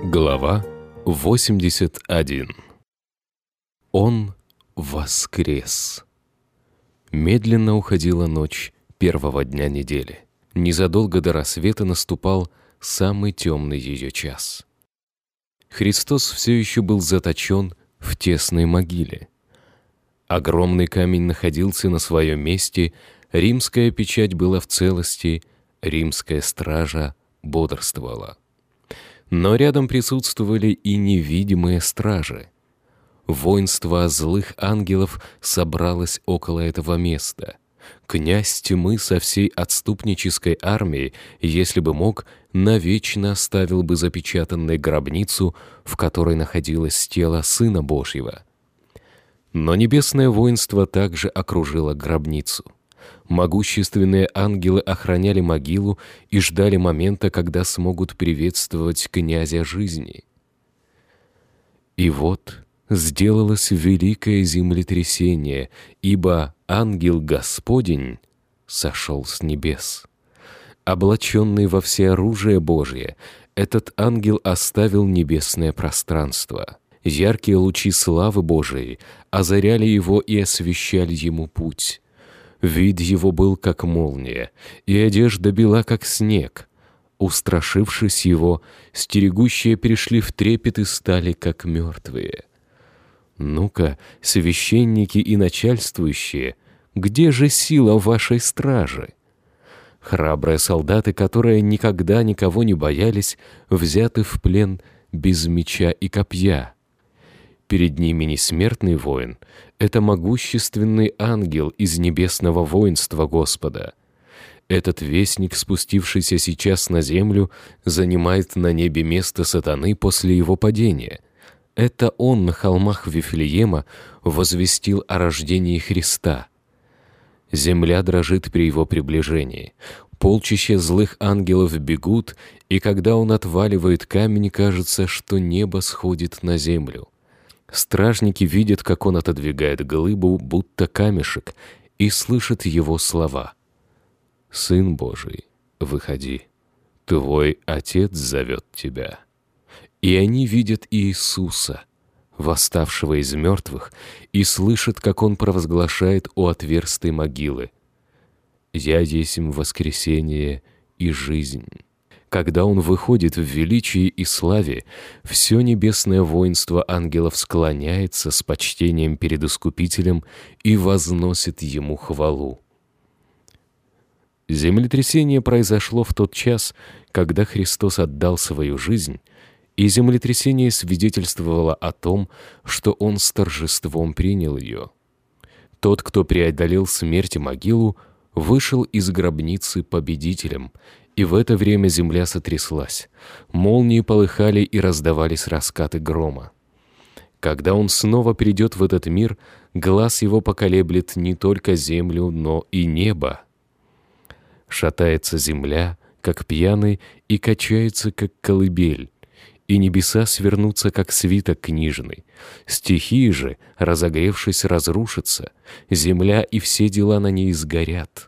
Глава 81. Он воскрес. Медленно уходила ночь первого дня недели. Незадолго до рассвета наступал самый темный ее час. Христос все еще был заточен в тесной могиле. Огромный камень находился на своем месте, римская печать была в целости, римская стража бодрствовала. Но рядом присутствовали и невидимые стражи. Воинство злых ангелов собралось около этого места. Князь тьмы со всей отступнической армией, если бы мог, навечно оставил бы запечатанной гробницу, в которой находилось тело Сына Божьего. Но небесное воинство также окружило гробницу. Могущественные ангелы охраняли могилу и ждали момента, когда смогут приветствовать князя жизни. И вот сделалось великое землетрясение, ибо ангел Господень сошел с небес. Облаченный во всеоружие Божие, этот ангел оставил небесное пространство. Яркие лучи славы Божией озаряли его и освещали ему путь. Вид его был, как молния, и одежда бела, как снег. Устрашившись его, стерегущие перешли в трепет и стали, как мертвые. Ну-ка, священники и начальствующие, где же сила вашей стражи? Храбрые солдаты, которые никогда никого не боялись, взяты в плен без меча и копья. Перед ними не смертный воин, это могущественный ангел из небесного воинства Господа. Этот вестник, спустившийся сейчас на землю, занимает на небе место сатаны после его падения. Это он на холмах Вифлеема возвестил о рождении Христа. Земля дрожит при его приближении. Полчища злых ангелов бегут, и когда он отваливает камень, кажется, что небо сходит на землю. Стражники видят, как он отодвигает глыбу, будто камешек, и слышат его слова. «Сын Божий, выходи, твой Отец зовет тебя». И они видят Иисуса, восставшего из мертвых, и слышат, как он провозглашает у отверстой могилы: «Я есмь воскресение и жизнь». Когда он выходит в величии и славе, все небесное воинство ангелов склоняется с почтением перед Искупителем и возносит ему хвалу. Землетрясение произошло в тот час, когда Христос отдал свою жизнь, и землетрясение свидетельствовало о том, что Он с торжеством принял ее. Тот, кто преодолел смерть и могилу, вышел из гробницы победителем, и в это время земля сотряслась, молнии полыхали и раздавались раскаты грома. Когда он снова придет в этот мир, глас его поколеблет не только землю, но и небо. Шатается земля, как пьяный, и качается, как колыбель, и небеса свернутся, как свиток книжный. Стихии же, разогревшись, разрушатся, земля и все дела на ней сгорят.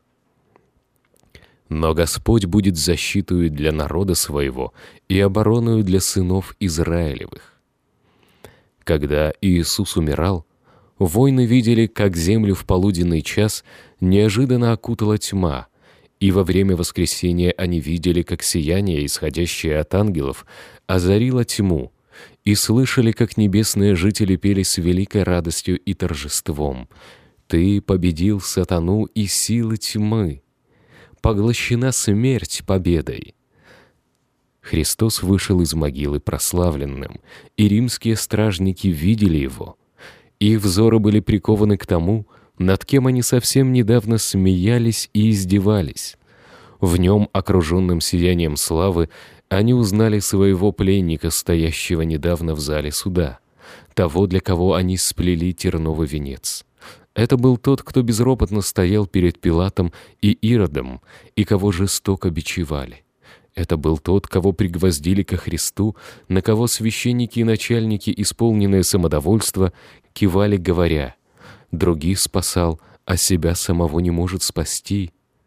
Но Господь будет защитою для народа своего и обороною для сынов Израилевых. Когда Иисус умирал, воины видели, как землю в полуденный час неожиданно окутала тьма, и во время воскресения они видели, как сияние, исходящее от ангелов, озарило тьму, и слышали, как небесные жители пели с великой радостью и торжеством: «Ты победил сатану и силы тьмы. Поглощена смерть победой». Христос вышел из могилы прославленным, и римские стражники видели его. Их взоры были прикованы к тому, над кем они совсем недавно смеялись и издевались. В нем, окруженным сиянием славы, они узнали своего пленника, стоящего недавно в зале суда, того, для кого они сплели терновый венец. Это был тот, кто безропотно стоял перед Пилатом и Иродом, и кого жестоко бичевали. Это был тот, кого пригвоздили ко Христу, на кого священники и начальники, исполненные самодовольства, кивали, говоря: «Других спасал, а себя самого не может спасти».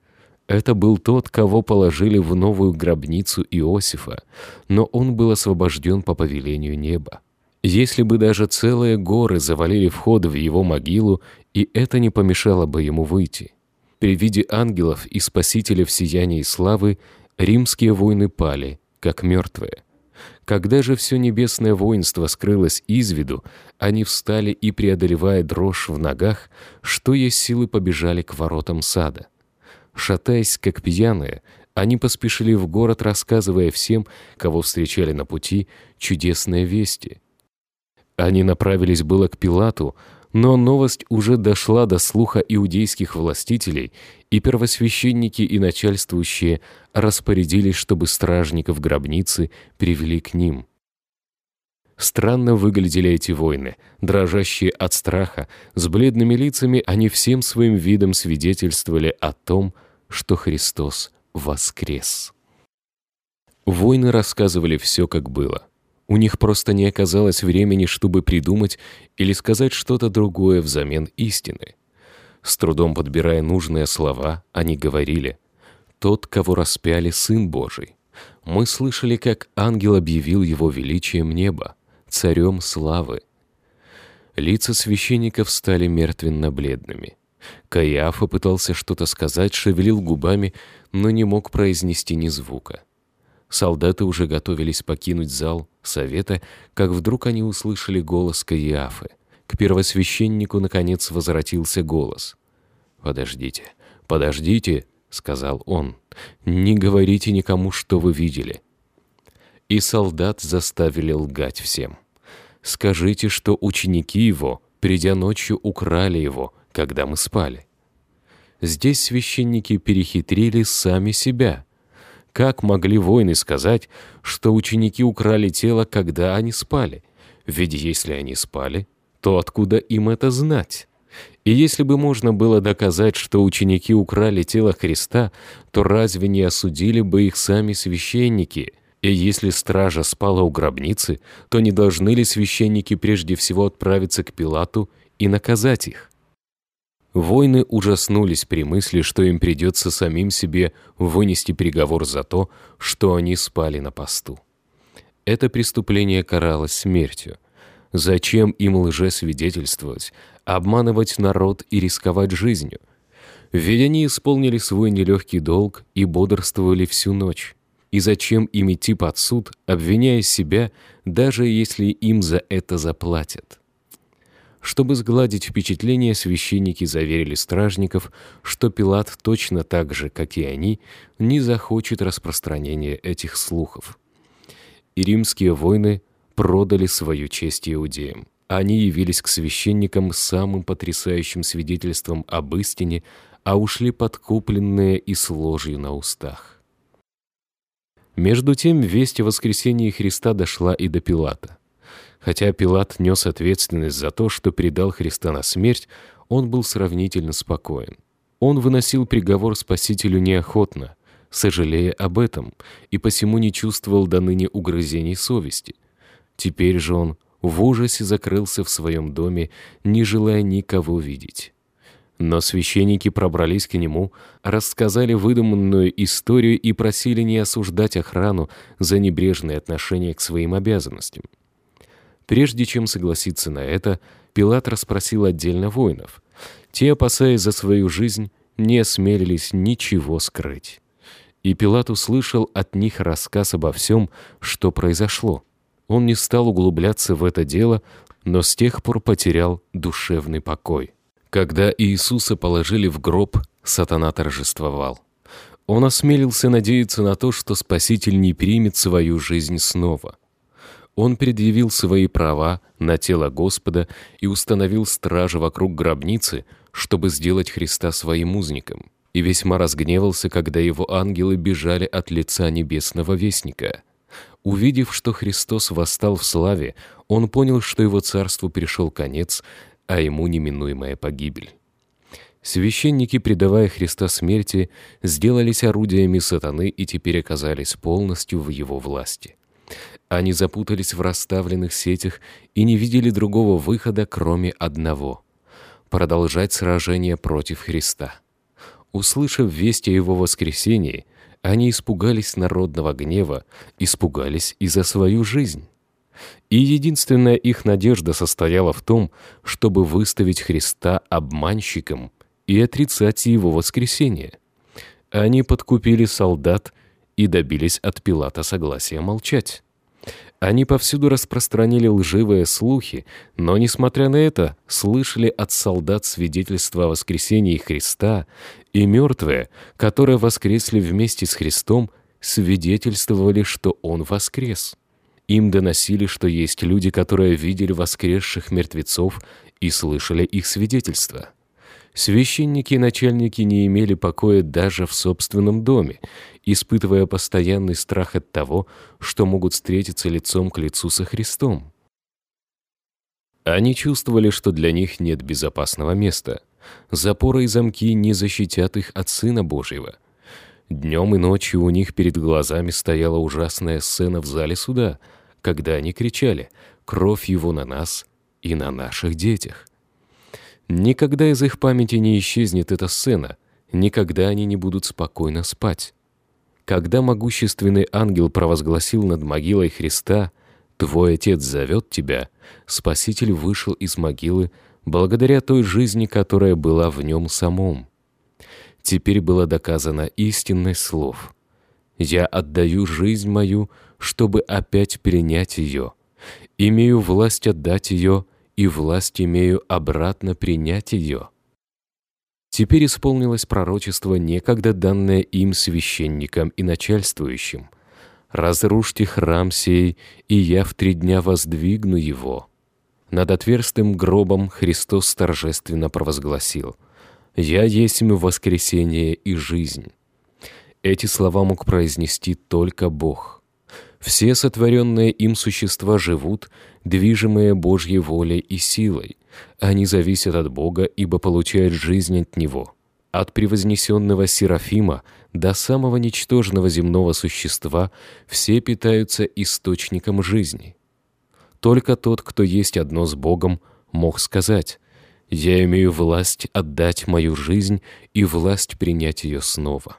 Это был тот, кого положили в новую гробницу Иосифа, но он был освобожден по повелению неба. Если бы даже целые горы завалили вход в его могилу, и это не помешало бы ему выйти. При виде ангелов и Спасителя в сиянии славы римские воины пали, как мертвые. Когда же все небесное воинство скрылось из виду, они встали и, преодолевая дрожь в ногах, что есть силы, побежали к воротам сада. Шатаясь, как пьяные, они поспешили в город, рассказывая всем, кого встречали на пути, чудесные вести. Они направились было к Пилату, но новость уже дошла до слуха иудейских властителей, и первосвященники и начальствующие распорядились, чтобы стражников гробницы привели к ним. Странно выглядели эти воины, дрожащие от страха, с бледными лицами они всем своим видом свидетельствовали о том, что Христос воскрес. Воины рассказывали все, как было. У них просто не оказалось времени, чтобы придумать или сказать что-то другое взамен истины. С трудом подбирая нужные слова, они говорили: «Тот, кого распяли, Сын Божий. Мы слышали, как ангел объявил его величием неба, царем славы». Лица священников стали мертвенно-бледными. Каиафа пытался что-то сказать, шевелил губами, но не мог произнести ни звука. Солдаты уже готовились покинуть зал совета, как вдруг они услышали голос Каиафы. К первосвященнику, наконец, возвратился голос. «Подождите, подождите», — сказал он, — «не говорите никому, что вы видели». И солдат заставили лгать всем. «Скажите, что ученики его, придя ночью, украли его, когда мы спали». Здесь священники перехитрили сами себя. Как могли воины сказать, что ученики украли тело, когда они спали? Ведь если они спали, то откуда им это знать? И если бы можно было доказать, что ученики украли тело Христа, то разве не осудили бы их сами священники? И если стража спала у гробницы, то не должны ли священники прежде всего отправиться к Пилату и наказать их? Воины ужаснулись при мысли, что им придется самим себе вынести приговор за то, что они спали на посту. Это преступление каралось смертью. Зачем им лжесвидетельствовать, обманывать народ и рисковать жизнью? Ведь они исполнили свой нелегкий долг и бодрствовали всю ночь. И зачем им идти под суд, обвиняя себя, даже если им за это заплатят? Чтобы сгладить впечатление, священники заверили стражников, что Пилат точно так же, как и они, не захочет распространения этих слухов. И римские воины продали свою честь иудеям. Они явились к священникам с самым потрясающим свидетельством об истине, а ушли подкупленные и с ложью на устах. Между тем весть о воскресении Христа дошла и до Пилата. Хотя Пилат нес ответственность за то, что предал Христа на смерть, он был сравнительно спокоен. Он выносил приговор Спасителю неохотно, сожалея об этом, и посему не чувствовал до ныне угрызений совести. Теперь же он в ужасе закрылся в своем доме, не желая никого видеть. Но священники пробрались к нему, рассказали выдуманную историю и просили не осуждать охрану за небрежное отношение к своим обязанностям. Прежде чем согласиться на это, Пилат расспросил отдельно воинов. Те, опасаясь за свою жизнь, не осмелились ничего скрыть. И Пилат услышал от них рассказ обо всем, что произошло. Он не стал углубляться в это дело, но с тех пор потерял душевный покой. Когда Иисуса положили в гроб, сатана торжествовал. Он осмелился надеяться на то, что Спаситель не примет свою жизнь снова. Он предъявил свои права на тело Господа и установил стражу вокруг гробницы, чтобы сделать Христа своим узником, и весьма разгневался, когда его ангелы бежали от лица небесного вестника. Увидев, что Христос восстал в славе, он понял, что его царству пришел конец, а ему неминуемая погибель. Священники, предавая Христа смерти, сделались орудиями сатаны и теперь оказались полностью в его власти. Они запутались в расставленных сетях и не видели другого выхода, кроме одного — продолжать сражение против Христа. Услышав весть о его воскресении, они испугались народного гнева, испугались и за свою жизнь. И единственная их надежда состояла в том, чтобы выставить Христа обманщиком и отрицать его воскресение. Они подкупили солдат и добились от Пилата согласия молчать. Они повсюду распространили лживые слухи, но, несмотря на это, слышали от солдат свидетельства о воскресении Христа, и мертвые, которые воскресли вместе с Христом, свидетельствовали, что Он воскрес. Им доносили, что есть люди, которые видели воскресших мертвецов и слышали их свидетельства. Священники и начальники не имели покоя даже в собственном доме, испытывая постоянный страх от того, что могут встретиться лицом к лицу со Христом. Они чувствовали, что для них нет безопасного места. Запоры и замки не защитят их от Сына Божьего. Днем и ночью у них перед глазами стояла ужасная сцена в зале суда, когда они кричали «Кровь Его на нас и на наших детях». Никогда из их памяти не исчезнет эта сцена, никогда они не будут спокойно спать. Когда могущественный ангел провозгласил над могилой Христа «Твой Отец зовет тебя», Спаситель вышел из могилы благодаря той жизни, которая была в нем самом. Теперь было доказано истинность слов. «Я отдаю жизнь мою, чтобы опять принять ее. Имею власть отдать ее, и власть имею обратно принять ее». Теперь исполнилось пророчество, некогда данное им священникам и начальствующим. «Разрушьте храм сей, и я в 3 дня воздвигну его». Над отверстым гробом Христос торжественно провозгласил: «Я есть воскресение и жизнь». Эти слова мог произнести только Бог. Все сотворенные им существа живут, движимые Божьей волей и силой. Они зависят от Бога, ибо получают жизнь от Него. От превознесенного Серафима до самого ничтожного земного существа все питаются источником жизни. Только тот, кто есть одно с Богом, мог сказать: «Я имею власть отдать мою жизнь и власть принять ее снова».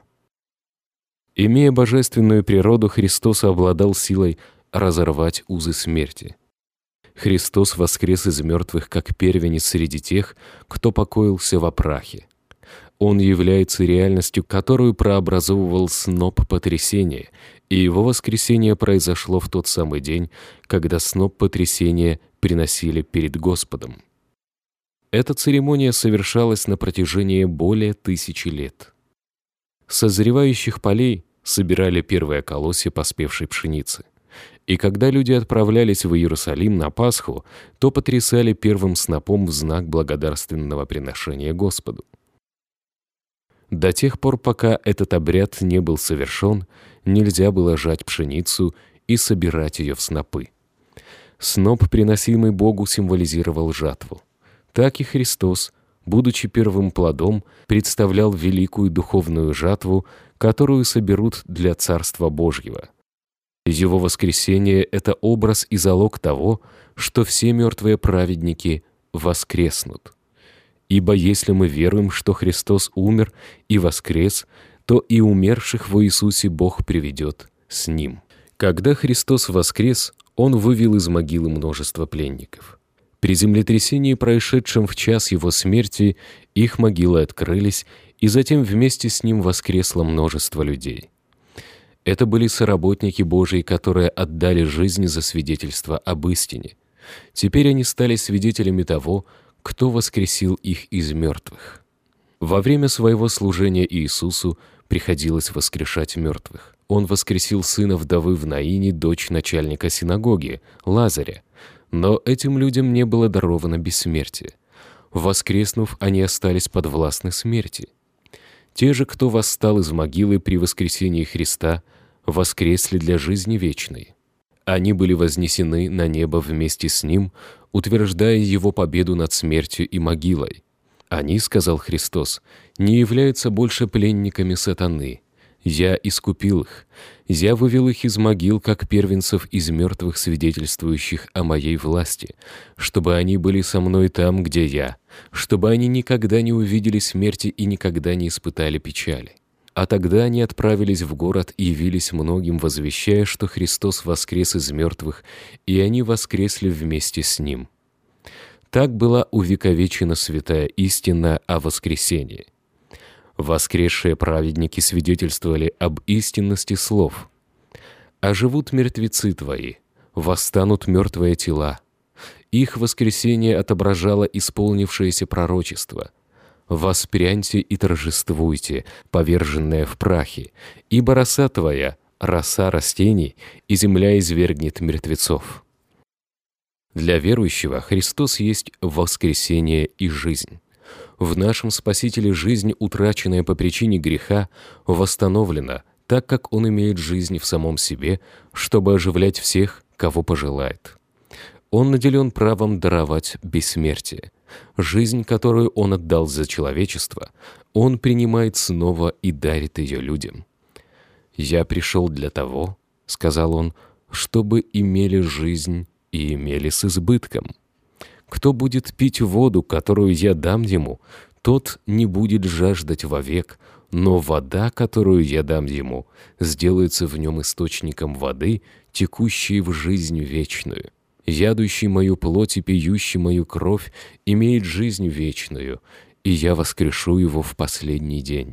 Имея божественную природу, Христос обладал силой разорвать узы смерти. Христос воскрес из мертвых как первенец среди тех, кто покоился во прахе. Он является реальностью, которую прообразовывал сноп потрясения, и его воскресение произошло в тот самый день, когда сноп потрясения приносили перед Господом. Эта церемония совершалась на протяжении более 1000 лет. С созревающих полей собирали первые колосья поспевшей пшеницы. И когда люди отправлялись в Иерусалим на Пасху, то потрясали первым снопом в знак благодарственного приношения Господу. До тех пор, пока этот обряд не был совершен, нельзя было жать пшеницу и собирать ее в снопы. Сноп, приносимый Богу, символизировал жатву. Так и Христос, будучи первым плодом, представлял великую духовную жатву, которую соберут для Царства Божьего. Его воскресение — это образ и залог того, что все мертвые праведники воскреснут. Ибо если мы веруем, что Христос умер и воскрес, то и умерших во Иисусе Бог приведет с Ним. Когда Христос воскрес, Он вывел из могилы множество пленников. При землетрясении, происшедшем в час Его смерти, их могилы открылись, и затем вместе с Ним воскресло множество людей. Это были соработники Божьи, которые отдали жизнь за свидетельство об истине. Теперь они стали свидетелями того, кто воскресил их из мертвых. Во время своего служения Иисусу приходилось воскрешать мертвых. Он воскресил сына вдовы в Наине, дочь начальника синагоги, Лазаря. Но этим людям не было даровано бессмертие. Воскреснув, они остались подвластны смерти. Те же, кто восстал из могилы при воскресении Христа, воскресли для жизни вечной. Они были вознесены на небо вместе с Ним, утверждая Его победу над смертью и могилой. Они, сказал Христос, не являются больше пленниками сатаны. Я искупил их. Я вывел их из могил, как первенцев из мертвых, свидетельствующих о моей власти, чтобы они были со мной там, где я, чтобы они никогда не увидели смерти и никогда не испытали печали. А тогда они отправились в город и явились многим, возвещая, что Христос воскрес из мертвых, и они воскресли вместе с Ним. Так была увековечена святая истина о воскресении. Воскресшие праведники свидетельствовали об истинности слов. «Оживут мертвецы твои, восстанут мертвые тела». Их воскресение отображало исполнившееся пророчество. «Воспряньте и торжествуйте, поверженные в прахе, ибо роса твоя, роса растений, и земля извергнет мертвецов». Для верующего Христос есть воскресение и жизнь. В нашем Спасителе жизнь, утраченная по причине греха, восстановлена, так как Он имеет жизнь в самом себе, чтобы оживлять всех, кого пожелает. Он наделен правом даровать бессмертие. Жизнь, которую Он отдал за человечество, Он принимает снова и дарит ее людям. «Я пришел для того, — сказал Он, — чтобы имели жизнь и имели с избытком. Кто будет пить воду, которую я дам ему, тот не будет жаждать вовек, но вода, которую я дам ему, сделается в нем источником воды, текущей в жизнь вечную. Ядущий мою плоть и пьющий мою кровь имеет жизнь вечную, и я воскрешу его в последний день».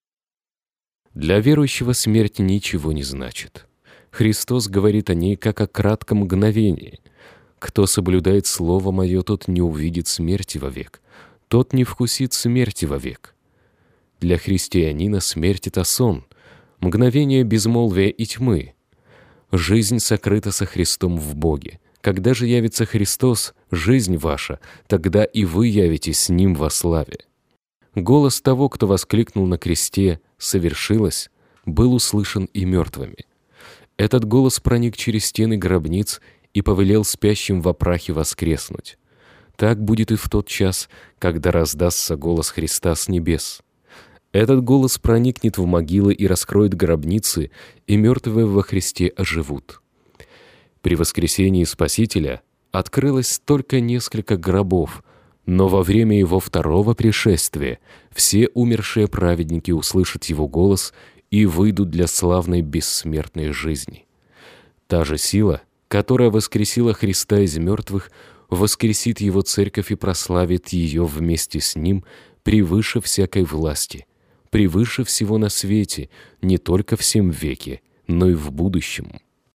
Для верующего смерть ничего не значит. Христос говорит о ней как о кратком мгновении. «Кто соблюдает Слово Мое, тот не увидит смерти вовек, тот не вкусит смерти вовек». Для христианина смерть — это сон, мгновение безмолвия и тьмы. Жизнь сокрыта со Христом в Боге. Когда же явится Христос, жизнь ваша, тогда и вы явитесь с Ним во славе. Голос того, кто воскликнул на кресте «совершилось», был услышан и мертвыми. Этот голос проник через стены гробниц и повелел спящим во прахе воскреснуть. Так будет и в тот час, когда раздастся голос Христа с небес. Этот голос проникнет в могилы и раскроет гробницы, и мертвые во Христе оживут. При воскресении Спасителя открылось только несколько гробов, но во время Его второго пришествия все умершие праведники услышат Его голос и выйдут для славной бессмертной жизни. Та же сила, которая воскресила Христа из мертвых, воскресит Его церковь и прославит ее вместе с Ним превыше всякой власти, превыше всего на свете, не только в сем веке, но и в будущем.